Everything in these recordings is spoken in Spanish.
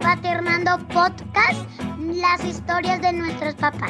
Paternando Podcast, las historias de nuestros papás.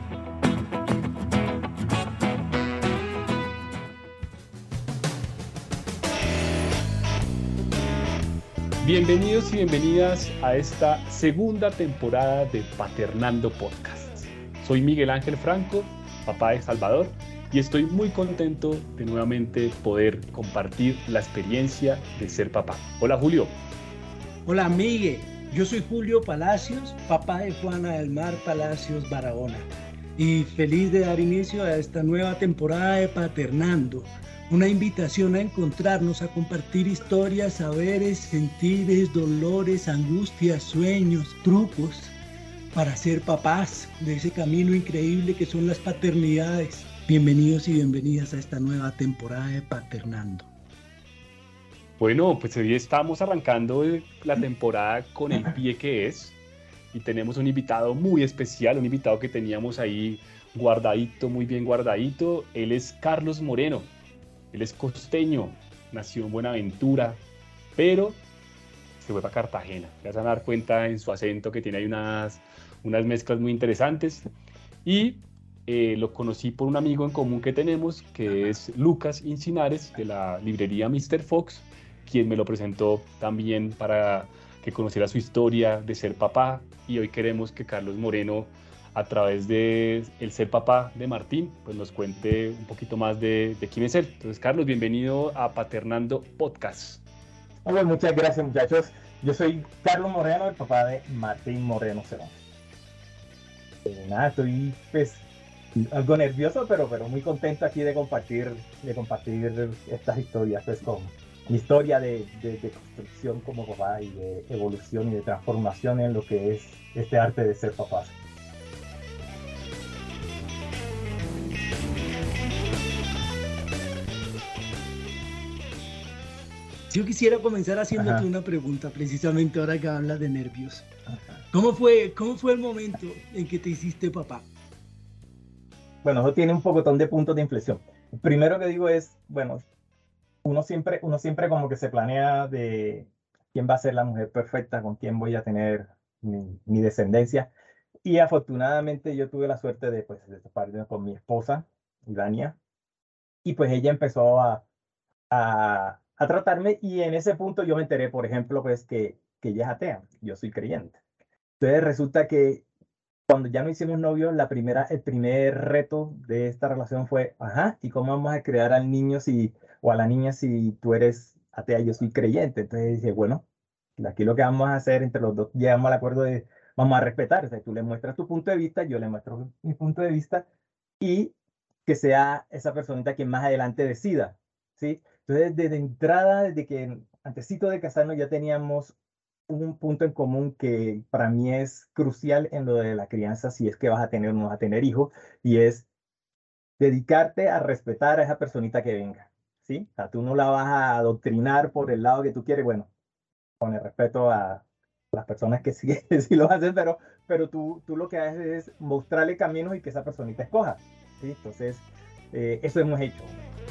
Bienvenidos y bienvenidas a esta segunda temporada de Paternando Podcast. Soy Miguel Ángel Franco, papá de Salvador, y estoy muy contento de nuevamente poder compartir la experiencia de ser papá. Hola Julio. Hola Miguel, yo soy Julio Palacios, papá de Juana del Mar Palacios Barahona, y feliz de dar inicio a esta nueva temporada de Paternando. Una invitación a encontrarnos, a compartir historias, saberes, sentires, dolores, angustias, sueños, trucos para ser papás de ese camino increíble que son las paternidades. Bienvenidos y bienvenidas a esta nueva temporada de Paternando. Bueno, pues hoy estamos arrancando la temporada con el pie que es y tenemos un invitado muy especial, un invitado que teníamos ahí guardadito, muy bien guardadito. Él es Carlos Moreno. Él es costeño, nació en Buenaventura, pero se fue para Cartagena. Ya se van a dar cuenta en su acento que tiene ahí unas mezclas muy interesantes. Y lo conocí por un amigo en común que tenemos, que es Lucas Incinares, de la librería Mr. Fox, quien me lo presentó también para que conociera su historia de ser papá. Y hoy queremos que Carlos Moreno, a través de el ser papá de Martín, pues nos cuente un poquito más de quién es él. Entonces, Carlos, bienvenido a Paternando Podcast. Hola, muchas gracias, muchachos. Yo soy Carlos Moreno, el papá de Martín Moreno Cerón. Estoy pues algo nervioso, pero muy contento aquí de compartir estas historias, pues con mi historia de construcción como papá y de evolución y de transformación en lo que es este arte de ser papá. Yo quisiera comenzar haciéndote una pregunta, precisamente ahora que hablas de nervios. ¿Cómo fue el momento en que te hiciste papá? Bueno, eso tiene un pocotón de puntos de inflexión. El primero que digo es, bueno, uno siempre como que se planea de quién va a ser la mujer perfecta, con quién voy a tener mi descendencia. Y afortunadamente yo tuve la suerte de toparme con mi esposa, Dania, y pues ella empezó a tratarme, y en ese punto yo me enteré, por ejemplo, pues que ella es atea, yo soy creyente. Entonces resulta que cuando ya no hicimos novios, el primer reto de esta relación fue, ¿y cómo vamos a crear al niño o a la niña si tú eres atea y yo soy creyente? Entonces dije, bueno, aquí lo que vamos a hacer entre los dos, llegamos al acuerdo de, vamos a respetar, o sea, tú le muestras tu punto de vista, yo le muestro mi punto de vista, y que sea esa personita quien más adelante decida, ¿sí? Entonces, desde entrada, desde que antesito de casarnos ya teníamos un punto en común que para mí es crucial en lo de la crianza, si es que vas a tener o no vas a tener hijos, y es dedicarte a respetar a esa personita que venga, ¿sí? O sea, tú no la vas a adoctrinar por el lado que tú quieres, bueno, con el respeto a las personas que sí, sí lo hacen, pero tú lo que haces es mostrarle caminos y que esa personita escoja, ¿sí? Entonces, eso hemos hecho.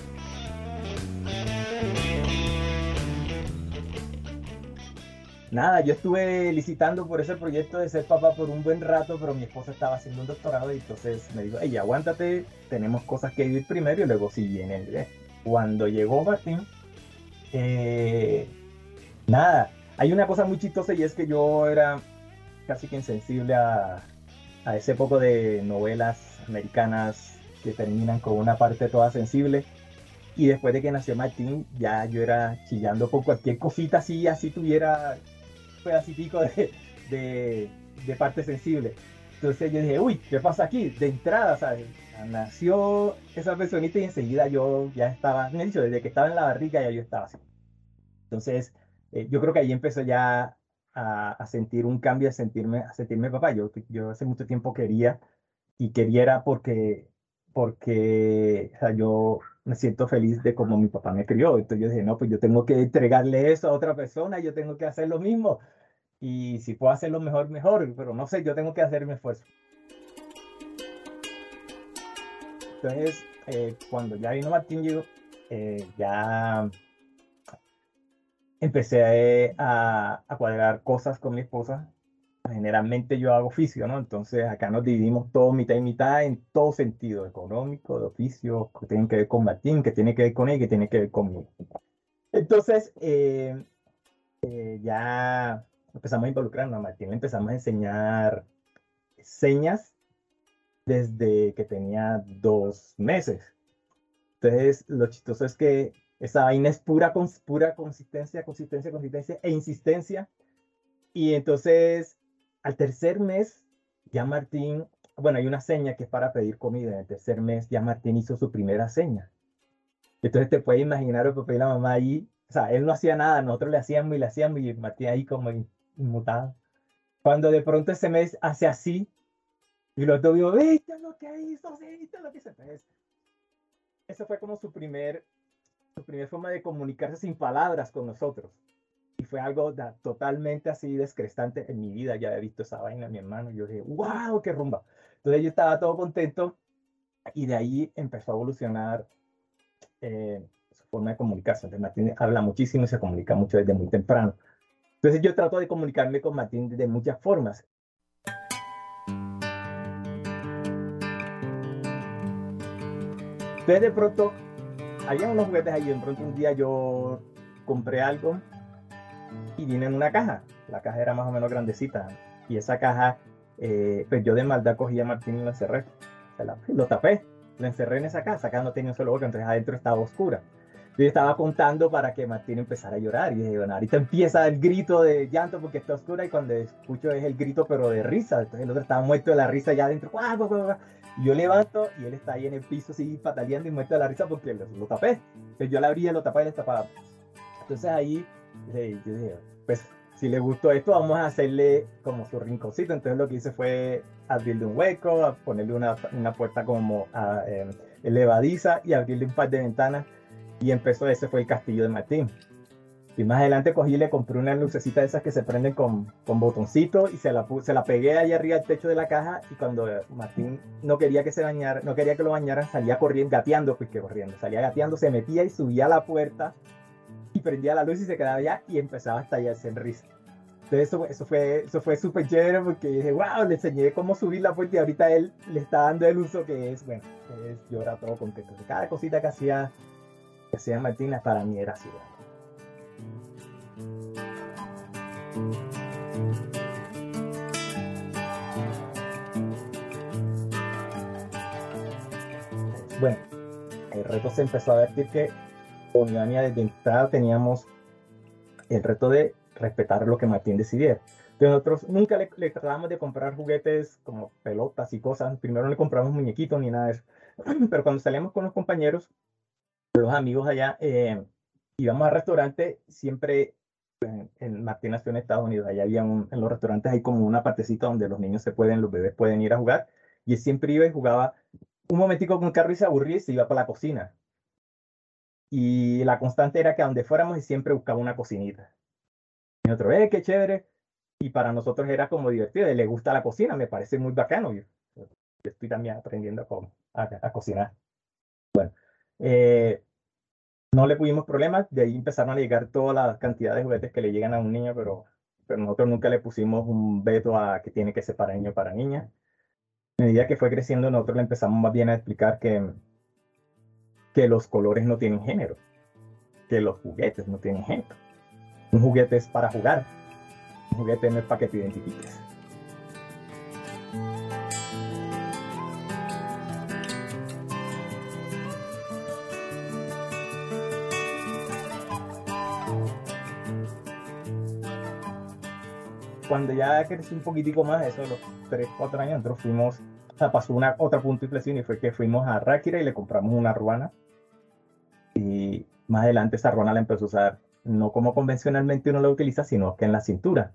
Nada, yo estuve licitando por ese proyecto de ser papá por un buen rato, pero mi esposa estaba haciendo un doctorado y entonces me dijo, hey, aguántate, tenemos cosas que vivir primero y luego sí viene el bebé. Cuando llegó Martín, nada, hay una cosa muy chistosa y es que yo era casi que insensible a ese poco de novelas americanas que terminan con una parte toda sensible. Y después de que nació Martín, ya yo era chillando por cualquier cosita así tuviera pedacitico de parte sensible. Entonces yo dije, uy, ¿qué pasa aquí? De entrada, ¿sabes? Nació esa personita y enseguida yo ya estaba, me he dicho, desde que estaba en la barriga ya yo estaba así. Entonces, yo creo que ahí empezó ya a sentir un cambio, a sentirme papá. Yo hace mucho tiempo quería era porque o sea, yo me siento feliz de cómo mi papá me crió. Entonces yo dije, no, pues yo tengo que entregarle eso a otra persona, yo tengo que hacer lo mismo. Y si puedo hacerlo mejor, mejor, pero no sé, yo tengo que hacer mi esfuerzo. Entonces, cuando ya vino Martín, ya empecé a cuadrar cosas con mi esposa. Generalmente yo hago oficio, ¿no? Entonces acá nos dividimos todo mitad y mitad en todo sentido, económico, de oficio, que tienen que ver con Martín, que tiene que ver con él, que tiene que ver conmigo. Entonces ya empezamos a involucrarnos a Martín, le empezamos a enseñar señas desde que tenía 2 meses. Entonces lo chistoso es que esa vaina es pura consistencia e insistencia. Y entonces al tercer mes, ya Martín, bueno, hay una seña que es para pedir comida. En el tercer mes, ya Martín hizo su primera seña. Entonces te puedes imaginar el papá y la mamá ahí. O sea, él no hacía nada, nosotros le hacíamos y Martín ahí como inmutado. Cuando de pronto ese mes hace así, y los dos digo, ¿viste lo que hizo? ¿Viste lo que hizo? Entonces, eso fue como su primer forma de comunicarse sin palabras con nosotros. Y fue algo totalmente así descrestante en mi vida. Ya había visto esa vaina, mi hermano. Yo dije, wow, qué rumba. Entonces yo estaba todo contento y de ahí empezó a evolucionar su forma de comunicarse. Entonces Martín habla muchísimo y se comunica mucho desde muy temprano. Entonces yo trato de comunicarme con Martín de muchas formas. Entonces de pronto, había unos juguetes ahí. De pronto un día yo compré algo y vine en una caja. La caja era más o menos grandecita. Y esa caja, pues yo de maldad cogí a Martín y lo encerré. Lo tapé, lo encerré en esa caja. Esa caja no tenía un solo hueco, entonces adentro estaba oscura. Yo estaba contando para que Martín empezara a llorar. Y dije, bueno, ahorita empieza el grito de llanto porque está oscura. Y cuando escucho es el grito, pero de risa. Entonces el otro estaba muerto de la risa ya adentro. Y yo levanto y él está ahí en el piso, así pataleando y muerto de la risa porque lo tapé. Entonces yo le abría, lo tapaba y le tapaba. Entonces ahí yo dije, pues si le gustó esto, vamos a hacerle como su rinconcito. Entonces lo que hice fue abrirle un hueco, ponerle una puerta como elevadiza y abrirle un par de ventanas. Y ese fue el castillo de Martín. Y más adelante cogí y le compré una lucecita de esas que se prenden con botoncitos y se la pegué ahí arriba al techo de la caja. Y cuando Martín no quería que se bañara, no quería que lo bañaran, salía corriendo, gateando, salía gateando, se metía y subía a la puerta y prendía la luz y se quedaba allá y empezaba a estallarse en risa. Entonces eso fue súper chévere porque dije, wow, le enseñé cómo subir la puerta y ahorita él le está dando el uso que es, bueno, yo era todo contento. Cada cosita que hacía Martina para mí era así. Bueno, el reto se empezó a vertir que con Ivania desde entrada teníamos el reto de respetar lo que Martín decidiera. Entonces nosotros nunca le tratábamos de comprar juguetes como pelotas y cosas. Primero no le compramos muñequitos ni nada de eso. Pero cuando salíamos con los compañeros, los amigos allá, íbamos al restaurante, siempre en Martín nació en Estados Unidos, allá había en los restaurantes hay como una partecita donde los bebés pueden ir a jugar, y él siempre iba y jugaba un momentico con el carro y se aburría y se iba para la cocina. Y la constante era que a donde fuéramos y siempre buscaba una cocinita. Y nosotros, qué chévere. Y para nosotros era como divertido, le gusta la cocina, me parece muy bacano. Yo estoy también aprendiendo a cocinar. Bueno, no le pudimos problemas, de ahí empezaron a llegar toda la cantidad de juguetes que le llegan a un niño, pero nosotros nunca le pusimos un veto a que tiene que ser para niño o para niña. A medida que fue creciendo, nosotros le empezamos más bien a explicar que los colores no tienen género, que los juguetes no tienen género. Un juguete es para jugar, un juguete no es para que te identifiques. Cuando ya crecí un poquitico más, eso los 3, 4 años, nosotros fuimos, pasó otra punto de inflexión y fue que fuimos a Ráquira y le compramos una ruana. Y más adelante esa ruana la empezó a usar, no como convencionalmente uno la utiliza, sino que en la cintura.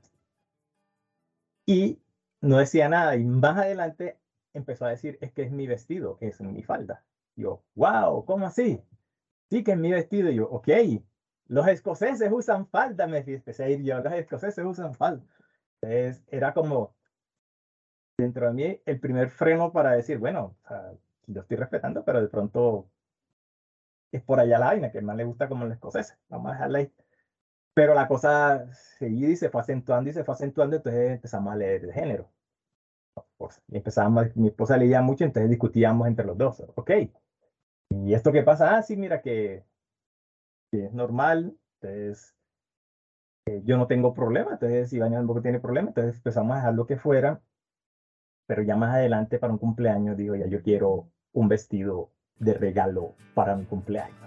Y no decía nada. Y más adelante empezó a decir, es que es mi vestido, es mi falda. Yo, wow, ¿cómo así? Sí, que es mi vestido. Y yo, ok, los escoceses usan falda, me empecé a ir yo, los escoceses usan falda. Entonces era como dentro de mí el primer freno para decir, bueno, o sea, yo estoy respetando, pero de pronto es por allá la vaina, que más le gusta como los escoceses. Vamos a dejarla ahí. Pero la cosa seguía y se fue acentuando y se fue acentuando, entonces empezamos a leer de género. Pues, y empezamos, mi esposa leía mucho, entonces discutíamos entre los dos. Ok, ¿y esto qué pasa? Ah, sí, mira que es normal, entonces yo no tengo problema, entonces si Iván tampoco tiene problema, entonces empezamos a dejar lo que fuera, pero ya más adelante para un cumpleaños digo, ya yo quiero un vestido de regalo para mi cumpleaños.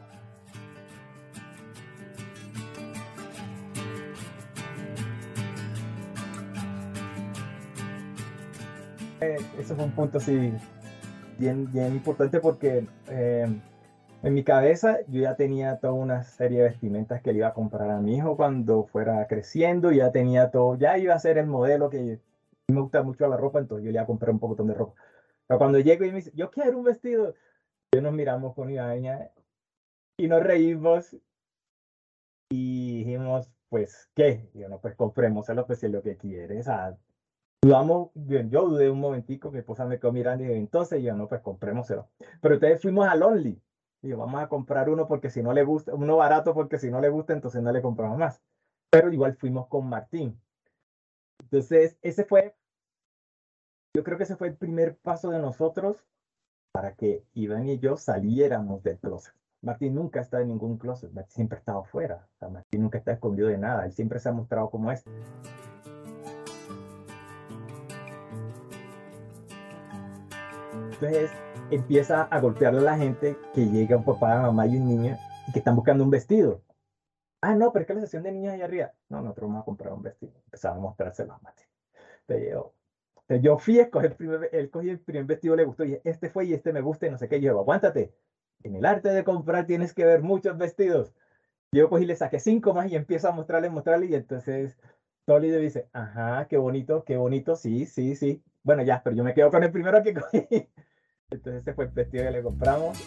Eso fue un punto así bien importante porque en mi cabeza yo ya tenía toda una serie de vestimentas que le iba a comprar a mi hijo cuando fuera creciendo, ya tenía todo, ya iba a ser el modelo que me gusta mucho la ropa, entonces yo le iba a comprar un poco de ropa. Pero cuando llego y me dice, yo quiero un vestido, yo nos miramos con Ibaña y nos reímos y dijimos, pues, ¿qué? Y yo, no, pues comprémoselo, pues si es lo que quieres. Dudamos, yo dudé un momentico, mi esposa me quedó mirando y dije, entonces yo, no, pues comprémoselo. Pero entonces fuimos al Only. Y yo, vamos a comprar uno porque si no le gusta, uno barato porque si no le gusta, entonces no le compramos más. Pero igual fuimos con Martín. Entonces, yo creo que ese fue el primer paso de nosotros para que Iván y yo saliéramos del closet. Martín nunca está en ningún closet, Martín siempre ha estado afuera. O sea, Martín nunca está escondido de nada, él siempre se ha mostrado como es. Entonces empieza a golpearle a la gente que llega un papá, una mamá y un niño y que están buscando un vestido. Ah, no, pero es que la sección de niños allá arriba. No, nosotros vamos a comprar un vestido. Empezaba a mostrárselo a Martín. Yo fui a escoger él cogió el primer vestido, le gustó, y este fue, y este me gusta, y no sé qué. Yo, aguántate, en el arte de comprar tienes que ver muchos vestidos. Yo cogí, le saqué 5 más y empiezo a mostrarle, y entonces Tolly le dice, ajá, qué bonito, sí, sí, sí. Bueno, ya, pero yo me quedo con el primero que cogí. Entonces ese fue el vestido que le compramos.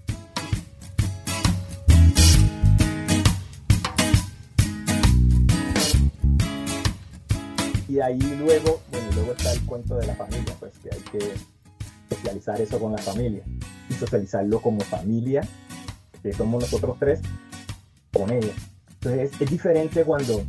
Y ahí luego está el cuento de la familia, pues que hay que socializar eso con la familia y socializarlo como familia, que somos nosotros tres, con ella. Entonces es diferente cuando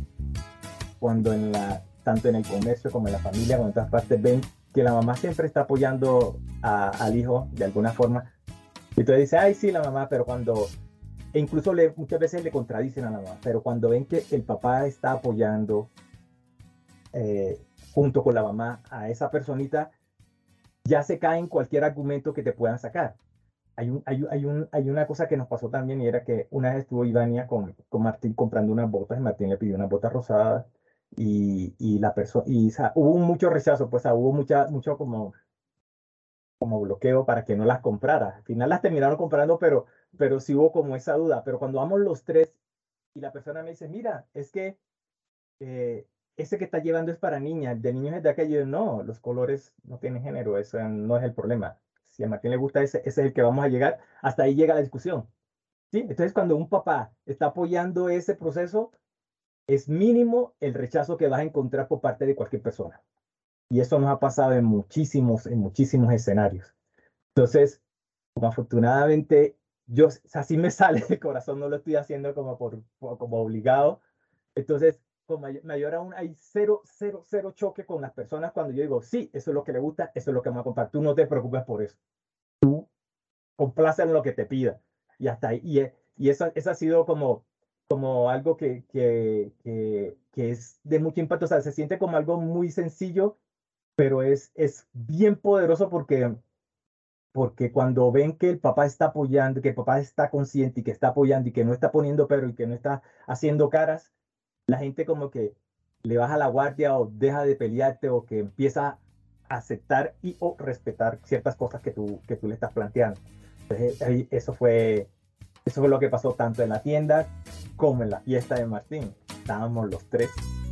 tanto en el comercio como en la familia, cuando en todas partes ven que la mamá siempre está apoyando al hijo de alguna forma. Y entonces dice, ay, sí, la mamá, pero incluso muchas veces le contradicen a la mamá, pero cuando ven que el papá está apoyando junto con la mamá a esa personita, ya se cae en cualquier argumento que te puedan sacar. Hay una cosa que nos pasó también, y era que una vez estuvo Ivania con Martín comprando unas botas, y Martín le pidió unas botas rosadas, y la persona, hubo mucho rechazo, pues hubo mucho como bloqueo para que no las comprara. Al final las terminaron comprando, pero sí hubo como esa duda. Pero cuando vamos los tres y la persona me dice, mira, es que ese que está llevando es para niñas, de niños es de aquello. No, los colores no tienen género, eso no es el problema. Si a Martín le gusta ese es el que vamos a llegar. Hasta ahí llega la discusión. ¿Sí? Entonces, cuando un papá está apoyando ese proceso, es mínimo el rechazo que vas a encontrar por parte de cualquier persona. Y eso nos ha pasado en muchísimos escenarios. Entonces, como afortunadamente, así me sale del corazón, no lo estoy haciendo como obligado. Entonces, con mayor aún, hay cero choque con las personas cuando yo digo, sí, eso es lo que le gusta, eso es lo que vamos a comprar. Tú no te preocupes por eso. Tú complácelo en lo que te pida. Y hasta ahí. Y eso ha sido como algo que es de mucho impacto. O sea, se siente como algo muy sencillo, pero es bien poderoso porque cuando ven que el papá está apoyando, que el papá está consciente y que está apoyando y que no está poniendo pero y que no está haciendo caras, la gente como que le baja la guardia o deja de pelearte o que empieza a aceptar o respetar ciertas cosas que tú le estás planteando. Entonces, eso fue lo que pasó tanto en la tienda como en la fiesta de Martín. Estábamos los tres.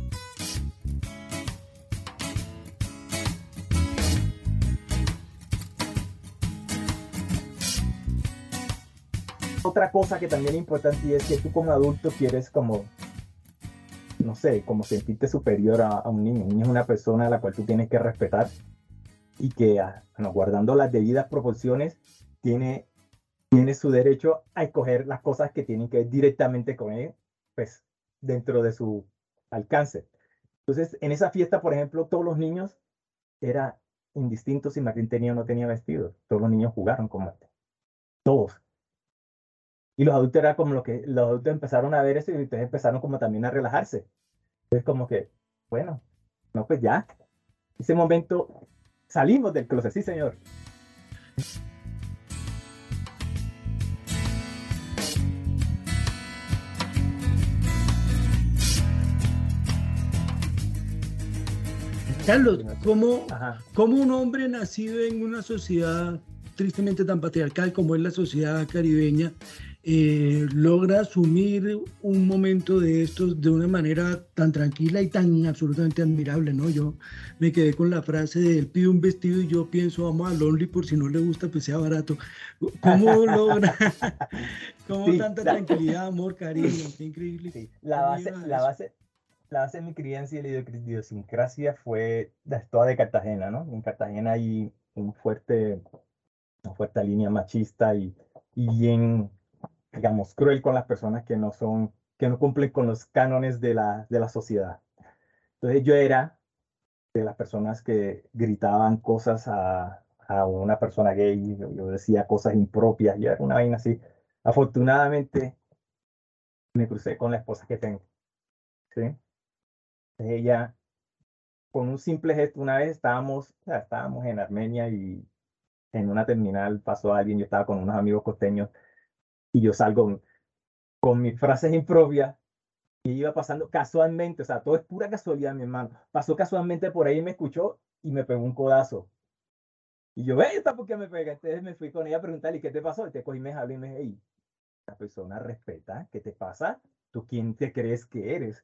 Otra cosa que también es importante es que tú como adulto quieres como, no sé, como sentirte superior a un niño. Un niño es una persona a la cual tú tienes que respetar y que, bueno, guardando las debidas proporciones, tiene su derecho a escoger las cosas que tienen que ver directamente con él, pues dentro de su alcance. Entonces, en esa fiesta, por ejemplo, todos los niños era indistinto si Martín tenía o no tenía vestido. Todos los niños jugaron con Martín. Todos. Y los adultos era como lo que los adultos empezaron a ver eso y entonces empezaron como también a relajarse. Entonces como que, bueno, no, pues ya. Ese momento salimos del closet, sí, señor. Carlos, ¿cómo, Ajá. cómo un hombre nacido en una sociedad tristemente tan patriarcal como es la sociedad caribeña logra asumir un momento de estos de una manera tan tranquila y tan absolutamente admirable, ¿no? Yo me quedé con la frase de él pide un vestido y yo pienso, vamos a Lonely por si no le gusta, pues sea barato. ¿Cómo logra? ¿Cómo Sí, tanta tranquilidad, amor, cariño? Qué increíble. Sí. ¿Cómo llevas eso? La base de mi crianza y la idiosincrasia fue toda de Cartagena, ¿no? En Cartagena hay una fuerte línea machista y bien, digamos, cruel con las personas que no cumplen con los cánones de la sociedad. Entonces yo era de las personas que gritaban cosas a una persona gay, yo decía cosas impropias, yo era una vaina así. Afortunadamente me crucé con la esposa que tengo, ¿sí? Ella, con un simple gesto, una vez estábamos en Armenia y en una terminal pasó alguien, yo estaba con unos amigos costeños y yo salgo con mis frases impropias y iba pasando casualmente, o sea, todo es pura casualidad, mi hermano. Pasó casualmente por ahí y me escuchó y me pegó un codazo. Y yo, ¿esta por qué me pega? Entonces me fui con ella a preguntarle, ¿qué te pasó? Y te cogí, me jalé y me dije, "Ey, la persona respeta, ¿qué te pasa? ¿Tú quién te crees que eres?"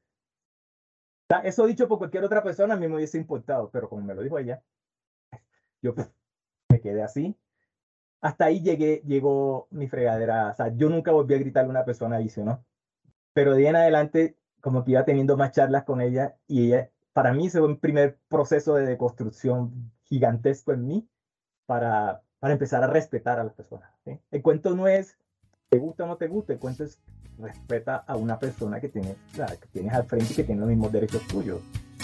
O sea, eso dicho por cualquier otra persona a mí me hubiese importado, pero como me lo dijo ella, yo me quedé así. Hasta ahí llegó mi fregadera. O sea, yo nunca volví a gritarle a una persona adicional, ¿no? Pero de ahí en adelante, como que iba teniendo más charlas con ella y ella, para mí, ese fue un primer proceso de deconstrucción gigantesco en mí para empezar a respetar a las personas, ¿sí? El cuento no es te gusta o no te gusta, el cuento es respeta a una persona que tienes al frente y que tiene los mismos derechos tuyos.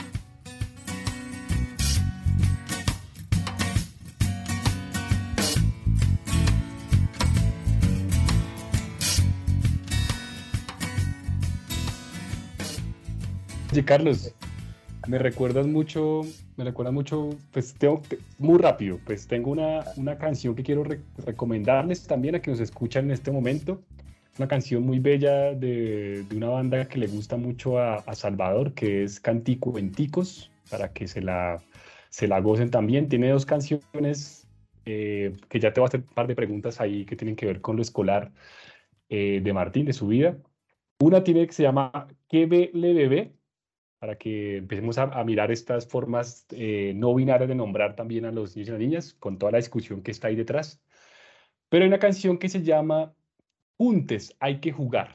Oye, Carlos, me recuerdas mucho, pues muy rápido, pues tengo una canción que quiero recomendarles también a que nos escuchan en este momento. Una canción muy bella de una banda que le gusta mucho a Salvador, que es Canticuenticos, para que se la gocen también. Tiene dos canciones que ya te voy a hacer un par de preguntas ahí que tienen que ver con lo escolar de Martín, de su vida. Una tiene que se llama ¿Qué le bebé? Para que empecemos a mirar estas formas no binarias de nombrar también a los niños y las niñas, con toda la discusión que está ahí detrás. Pero hay una canción que se llama Juntes, hay que jugar.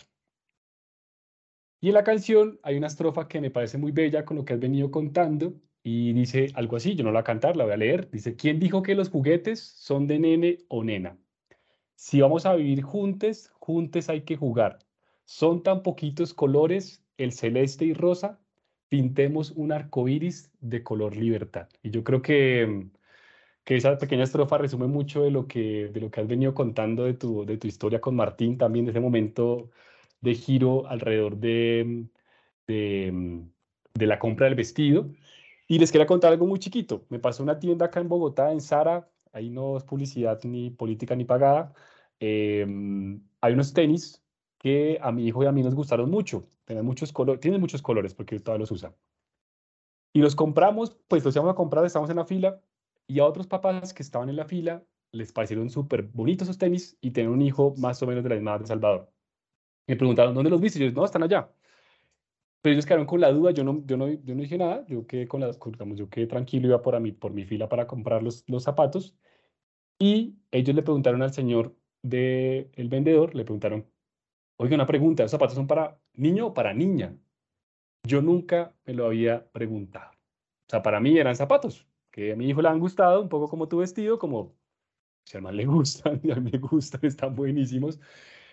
Y en la canción hay una estrofa que me parece muy bella con lo que has venido contando y dice algo así, yo no la voy a cantar, la voy a leer. Dice, ¿quién dijo que los juguetes son de nene o nena? Si vamos a vivir juntos, juntos hay que jugar. Son tan poquitos colores, el celeste y rosa, pintemos un arco iris de color libertad. Y yo creo que esa pequeña estrofa resume mucho de lo que has venido contando de tu historia con Martín, también de ese momento de giro alrededor de, de la compra del vestido. Y les quería contar algo muy chiquito. Me pasó una tienda acá en Bogotá, en Zara, ahí no es publicidad ni política ni pagada. Hay unos tenis que a mi hijo y a mí nos gustaron mucho. Tienen muchos colores porque todavía los usan. Y los compramos, pues los íbamos a comprar, estamos en la fila, y a otros papás que estaban en la fila les parecieron súper bonitos esos tenis y tenían un hijo más o menos de la misma edad de Salvador. Me preguntaron, ¿dónde los viste? Y yo, no, están allá. Pero ellos quedaron con la duda, yo no dije nada, digamos, yo quedé tranquilo, iba por mi fila para comprar los zapatos, y ellos le preguntaron al señor del vendedor, le preguntaron, oiga, una pregunta, ¿los zapatos son para niño o para niña? Yo nunca me lo había preguntado. O sea, para mí eran zapatos, que a mi hijo le han gustado, un poco como tu vestido, como si al man le gustan, y a mí me gustan, están buenísimos.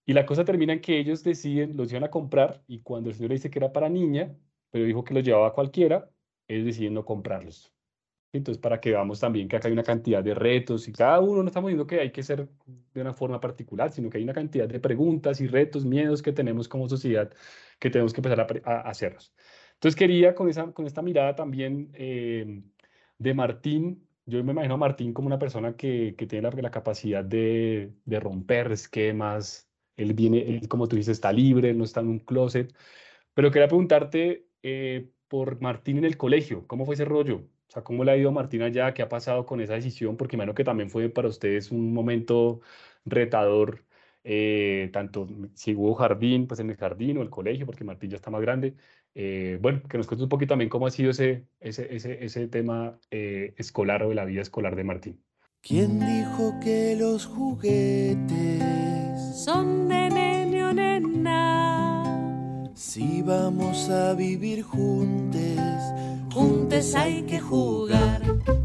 Y la cosa termina en que ellos deciden, los iban a comprar, y cuando el señor le dice que era para niña, pero dijo que los llevaba a cualquiera, ellos deciden no comprarlos. Entonces, para que veamos también que acá hay una cantidad de retos y cada uno no estamos diciendo que hay que ser de una forma particular, sino que hay una cantidad de preguntas y retos, miedos que tenemos como sociedad que tenemos que empezar a hacernos. Entonces, quería con esta mirada también de Martín, yo me imagino a Martín como una persona que tiene la capacidad de romper esquemas. Él viene, él, como tú dices, está libre, no está en un closet. Pero quería preguntarte por Martín en el colegio, ¿cómo fue ese rollo? O sea, ¿cómo le ha ido a Martín allá? ¿Qué ha pasado con esa decisión? Porque imagino que también fue para ustedes un momento retador, tanto si hubo jardín, pues en el jardín o el colegio, porque Martín ya está más grande. Bueno, que nos cuentes un poquito también cómo ha sido ese tema escolar o de la vida escolar de Martín. ¿Quién dijo que los juguetes son de nene o nena? Si vamos a vivir juntos, juntos hay que jugar.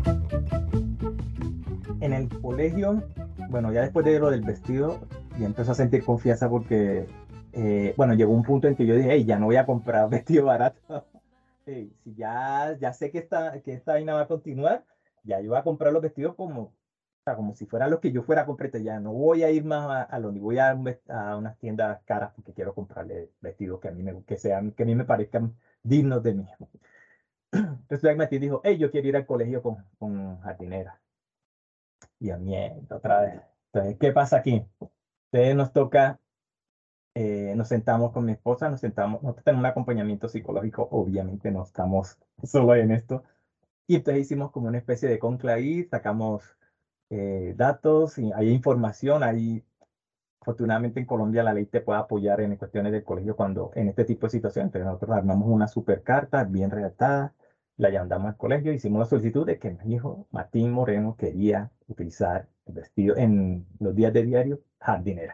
En el colegio, bueno, ya después de lo del vestido, ya empezó a sentir confianza porque, bueno, llegó un punto en que yo dije, hey, ya no voy a comprar vestido barato. Hey, si ya sé que esta vaina va a continuar, ya yo voy a comprar los vestidos como, o sea, como si fueran los que yo fuera a comprar. Ya no voy a ir más a lo ni voy a unas tiendas caras porque quiero comprarle vestidos que a mí que a mí me parezcan dignos de mí. Entonces Martín dijo, hey, yo quiero ir al colegio con jardinera. Y a mí, otra vez. Entonces, ¿qué pasa aquí? Entonces nos toca, nos sentamos con mi esposa, nosotros tenemos un acompañamiento psicológico, obviamente no estamos solo en esto. Y entonces hicimos como una especie de conclave, sacamos datos, y hay información, afortunadamente en Colombia la ley te puede apoyar en cuestiones del colegio cuando en este tipo de situaciones. Entonces nosotros armamos una super carta bien redactada, la mandamos al colegio, hicimos la solicitud de que mi hijo Martín Moreno quería utilizar el vestido en los días de diario jardinera.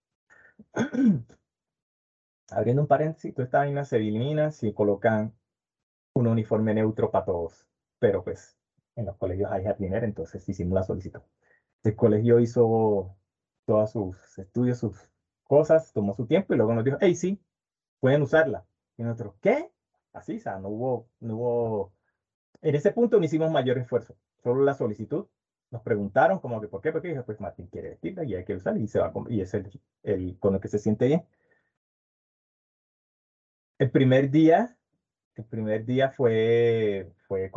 Abriendo un paréntesis, toda esta vaina se elimina si colocan un uniforme neutro para todos, pero pues en los colegios hay jardinera, entonces hicimos la solicitud. El colegio hizo todos sus estudios, sus cosas, tomó su tiempo y luego nos dijo, hey, sí, pueden usarla. Y nosotros, ¿qué? Así, o sea, no hubo, en ese punto no hicimos mayor esfuerzo, solo la solicitud. Nos preguntaron como que, ¿por qué? Porque dije, pues Martín quiere vestirla y hay que usarla y y es el con el que se siente bien. El primer día, el primer día fue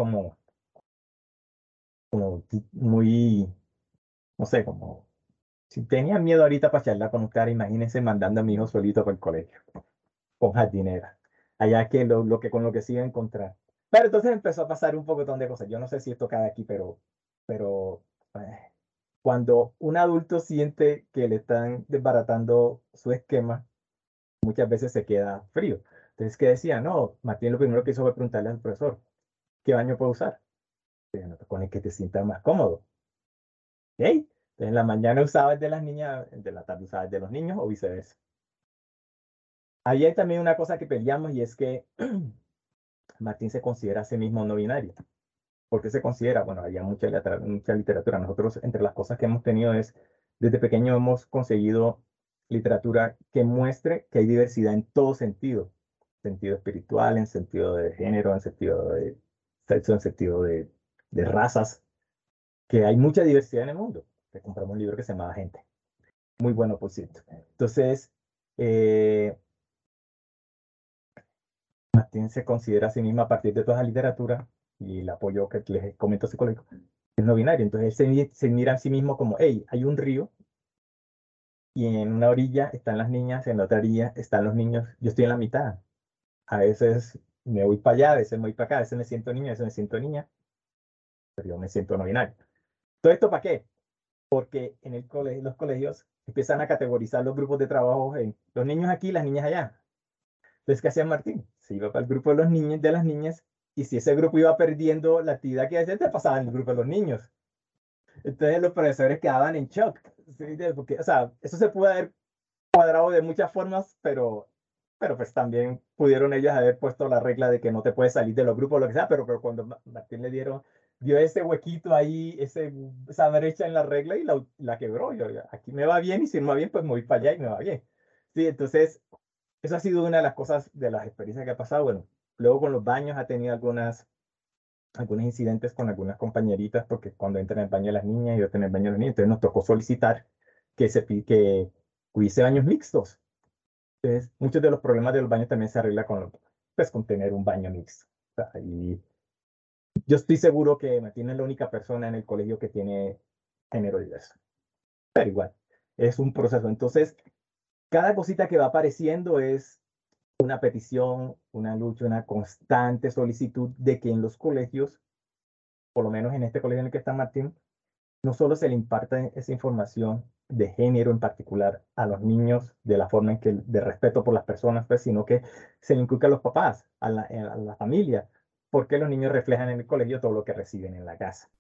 como muy, no sé, como si tenía miedo ahorita para charlar con usted, imagínense mandando a mi hijo solito para el colegio, con jardinera. Allá que con lo que se iba a encontrar. Pero entonces empezó a pasar un poquitón de cosas. Yo no sé si esto cae aquí, pero cuando un adulto siente que le están desbaratando su esquema, muchas veces se queda frío. Entonces, ¿qué decía? No, Martín lo primero que hizo fue preguntarle al profesor, ¿qué baño puedo usar? Con el que te sientas más cómodo. ¿Ok? Entonces, en la mañana usaba el de las niñas, de la tarde usaba el de los niños o viceversa. Ahí hay también una cosa que peleamos y es que Martín se considera a sí mismo no binario. ¿Por qué se considera? Bueno, había mucha literatura. Nosotros, entre las cosas que hemos tenido es, desde pequeño hemos conseguido literatura que muestre que hay diversidad en todo sentido. Sentido espiritual, en sentido de género, en sentido de sexo, en sentido de razas, que hay mucha diversidad en el mundo. Le compramos un libro que se llama Gente. Muy bueno, por cierto. Entonces, Martín se considera a sí misma a partir de toda la literatura y el apoyo que les comento psicológico, es no binario. Entonces él se mira a sí mismo como, hey, hay un río y en una orilla están las niñas, en la otra orilla están los niños, yo estoy en la mitad. A veces me voy para allá, a veces me voy para acá, a veces me siento niña, a veces me siento niña, pero yo me siento no binario. ¿Todo esto para qué? Porque en los colegios empiezan a categorizar los grupos de trabajo en los niños aquí, las niñas allá. Entonces, ¿qué hacía Martín? Se iba para el grupo de los niños, de las niñas, y si ese grupo iba perdiendo la actividad que hacía, te pasaba en el grupo de los niños. Entonces los profesores quedaban en shock. ¿Sí? Porque, o sea, eso se pudo haber cuadrado de muchas formas, pero pues también pudieron ellos haber puesto la regla de que no te puedes salir de los grupos, lo que sea, pero cuando Martín dio ese huequito ahí, esa brecha en la regla y la quebró. Yo, aquí me va bien y si no me va bien, pues me voy para allá y me va bien. Sí, entonces, eso ha sido una de las cosas, de las experiencias que ha pasado. Bueno, luego con los baños ha tenido algunos incidentes con algunas compañeritas, porque cuando entran en el baño de las niñas y yo en el baño de los niños, entonces nos tocó solicitar que hubiese baños mixtos. Entonces, muchos de los problemas de los baños también se arreglan con tener un baño mixto. O sea, y yo estoy seguro que Martín es la única persona en el colegio que tiene género diverso. Pero igual, es un proceso. Entonces, cada cosita que va apareciendo es una petición, una lucha, una constante solicitud de que en los colegios, por lo menos en este colegio en el que está Martín, no solo se le imparta esa información de género en particular a los niños de la forma en que de respeto por las personas, pues, sino que se le inculca a los papás, a la familia, porque los niños reflejan en el colegio todo lo que reciben en la casa.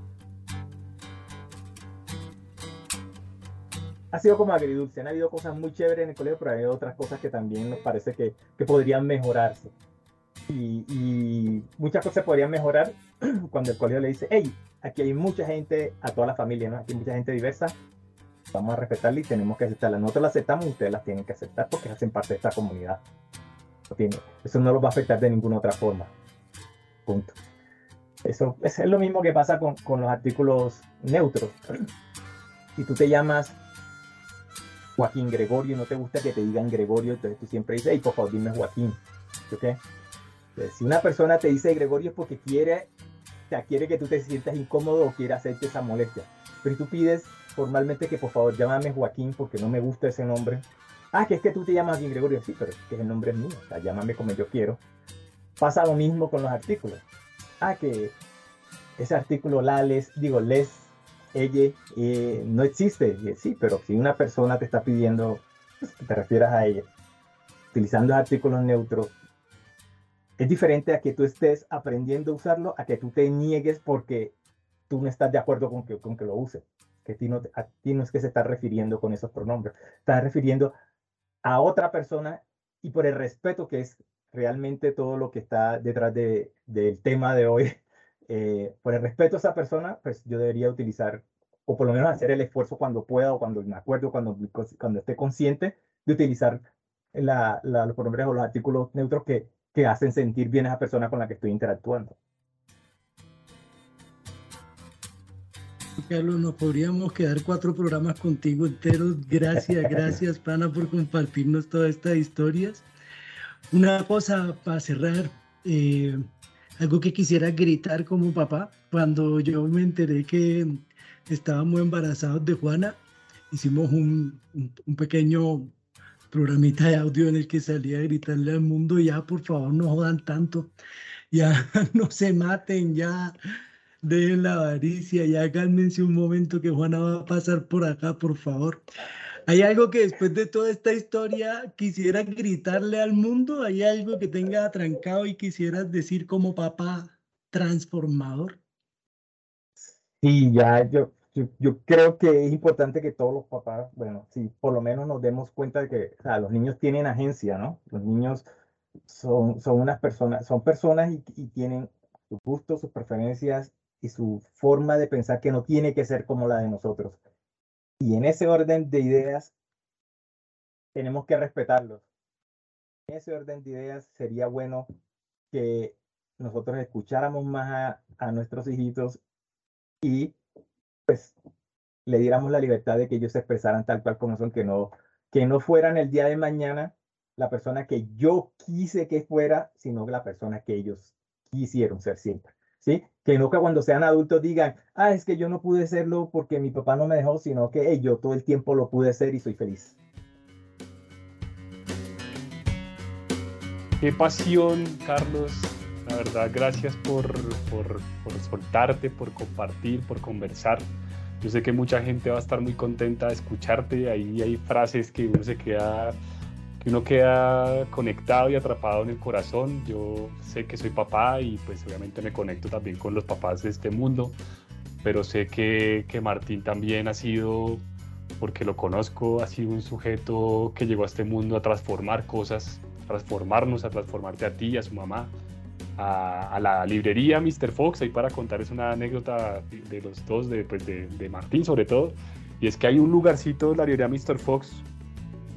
Ha sido como agridulce, han habido cosas muy chéveres en el colegio, pero hay otras cosas que también nos parece que podrían mejorarse. Y muchas cosas podrían mejorar cuando el colegio le dice, hey, aquí hay mucha gente, a toda la familia, ¿no? Aquí hay mucha gente diversa, vamos a respetarla y tenemos que aceptarla. Nosotros la aceptamos y ustedes las tienen que aceptar porque hacen parte de esta comunidad. Eso no los va a afectar de ninguna otra forma. Punto. Eso es lo mismo que pasa con los artículos neutros. Si tú te llamas Joaquín Gregorio y no te gusta que te digan Gregorio, entonces tú siempre dices, hey, por favor, dime Joaquín. ¿Okay? Entonces, si una persona te dice Gregorio es porque quiere que tú te sientas incómodo o quiere hacerte esa molestia. Pero tú pides formalmente que por favor llámame Joaquín porque no me gusta ese nombre. Ah, que es que tú te llamas bien Gregorio. Sí, pero es que el nombre es mío. O sea, llámame como yo quiero. Pasa lo mismo con los artículos. Ah, que ese artículo les, ella, no existe. Sí, pero si una persona te está pidiendo pues, que te refieras a ella, utilizando artículos neutros, es diferente a que tú estés aprendiendo a usarlo, a que tú te niegues porque tú no estás de acuerdo con que lo uses. Que a ti no es que se está refiriendo con esos pronombres. Estás refiriendo a otra persona y por el respeto que es realmente todo lo que está detrás del tema de hoy, por el respeto a esa persona, pues yo debería utilizar, o por lo menos hacer el esfuerzo cuando pueda, o cuando me acuerdo, cuando esté consciente de utilizar los pronombres o los artículos neutros que hacen sentir bien a esa persona con la que estoy interactuando. Carlos, nos podríamos quedar 4 programas contigo enteros. Gracias, pana, por compartirnos todas estas historias. Una cosa para cerrar, algo que quisiera gritar como papá, cuando yo me enteré que estábamos embarazados de Juana, hicimos un pequeño programita de audio en el que salía a gritarle al mundo, ya por favor no jodan tanto, ya no se maten, ya dejen la avaricia, ya cálmense un momento que Juana va a pasar por acá, por favor. ¿Hay algo que después de toda esta historia quisiera gritarle al mundo? ¿Hay algo que tenga atrancado y quisieras decir como papá transformador? Sí, ya yo creo que es importante que todos los papás, bueno, sí, por lo menos nos demos cuenta de que o sea, los niños tienen agencia, ¿no? Los niños son personas y tienen sus gustos, sus preferencias y su forma de pensar que no tiene que ser como la de nosotros. Y en ese orden de ideas tenemos que respetarlos. En ese orden de ideas sería bueno que nosotros escucháramos más a nuestros hijitos y pues le diéramos la libertad de que ellos se expresaran tal cual como son, que no fueran el día de mañana la persona que yo quise que fuera, sino la persona que ellos quisieron ser siempre. ¿Sí? Que no que cuando sean adultos digan, es que yo no pude serlo porque mi papá no me dejó, sino que yo todo el tiempo lo pude ser y soy feliz. Qué pasión, Carlos. La verdad, gracias por soltarte, por compartir, por conversar. Yo sé que mucha gente va a estar muy contenta de escucharte. Ahí hay frases que uno queda conectado y atrapado en el corazón. Yo sé que soy papá y pues obviamente me conecto también con los papás de este mundo, pero sé que Martín también ha sido, porque lo conozco, ha sido un sujeto que llegó a este mundo a transformar cosas, a transformarnos, a transformarte a ti, a su mamá, a la librería Mr. Fox, ahí para contarles una anécdota de los dos, de Martín sobre todo, y es que hay un lugarcito, la librería Mr. Fox,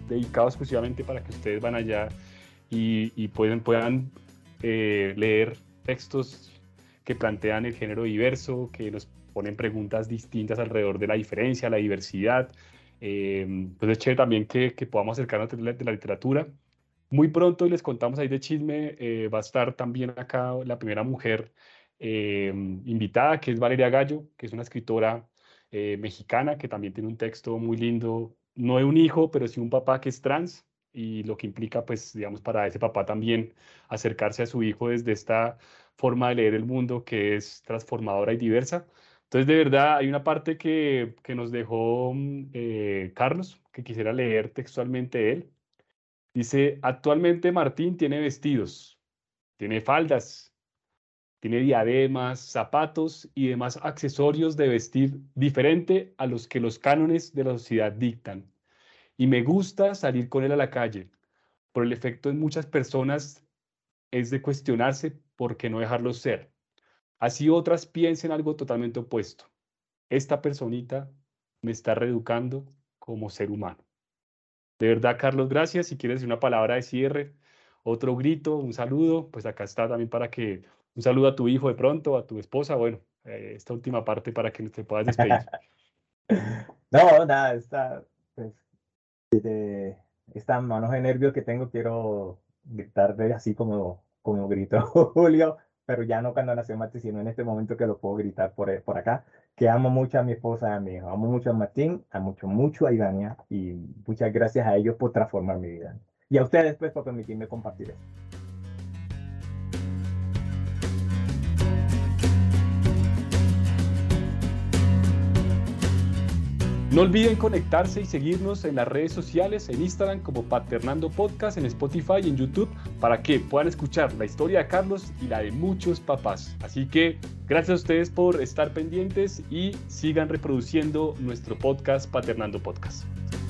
dedicado exclusivamente para que ustedes van allá y puedan leer textos que plantean el género diverso, que nos ponen preguntas distintas alrededor de la diferencia, la diversidad. Pues es chévere también que podamos acercarnos de la literatura. Muy pronto, y les contamos ahí de chisme, va a estar también acá la primera mujer invitada, que es Valeria Gallo, que es una escritora mexicana, que también tiene un texto muy lindo, no de un hijo, pero sí un papá que es trans, y lo que implica, pues, digamos, para ese papá también acercarse a su hijo desde esta forma de leer el mundo que es transformadora y diversa. Entonces, de verdad, hay una parte que nos dejó Carlos, que quisiera leer textualmente él. Dice, actualmente Martín tiene vestidos, tiene faldas, tiene diademas, zapatos y demás accesorios de vestir diferente a los que los cánones de la sociedad dictan. Y me gusta salir con él a la calle. Por el efecto en muchas personas es de cuestionarse por qué no dejarlo ser. Así otras piensen algo totalmente opuesto. Esta personita me está reeducando como ser humano. De verdad, Carlos, gracias. Si quieres decir una palabra de cierre, otro grito, un saludo, pues acá está también para que un saludo a tu hijo de pronto, a tu esposa. Bueno, esta última parte para que te puedas despedir. No, nada, pues, estas manos de nervios que tengo, quiero gritar así como gritó Julio, pero ya no cuando nació Martín, sino en este momento que lo puedo gritar por acá, que amo mucho a mi esposa y a mi hijo, amo mucho a Martín, amo mucho a Ivania, y muchas gracias a ellos por transformar mi vida. Y a ustedes pues por permitirme compartir eso. No olviden conectarse y seguirnos en las redes sociales, en Instagram como Paternando Podcast, en Spotify y en YouTube, para que puedan escuchar la historia de Carlos y la de muchos papás. Así que gracias a ustedes por estar pendientes y sigan reproduciendo nuestro podcast Paternando Podcast.